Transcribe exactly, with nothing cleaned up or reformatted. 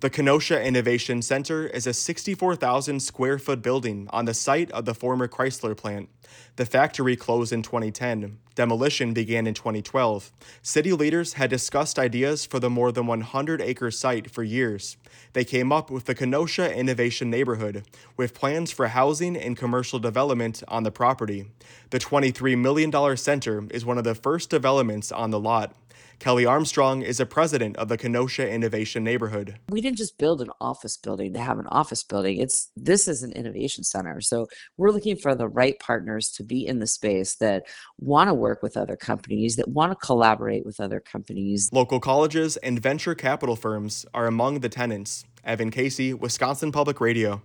The Kenosha Innovation Center is a sixty-four thousand square foot building on the site of the former Chrysler plant. The factory closed in twenty ten. Demolition began in twenty twelve. City leaders had discussed ideas for the more than one hundred acre site for years. They came up with the Kenosha Innovation Neighborhood, with plans for housing and commercial development on the property. The twenty-three million dollars center is one of the first developments on the lot. Kelly Armstrong is a president of the Kenosha Innovation Neighborhood. We didn't just build an office building to have an office building. It's this is an innovation center. So we're looking for the right partners to be in the space that want to work with other companies, that want to collaborate with other companies. Local colleges and venture capital firms are among the tenants. Evan Casey, Wisconsin Public Radio.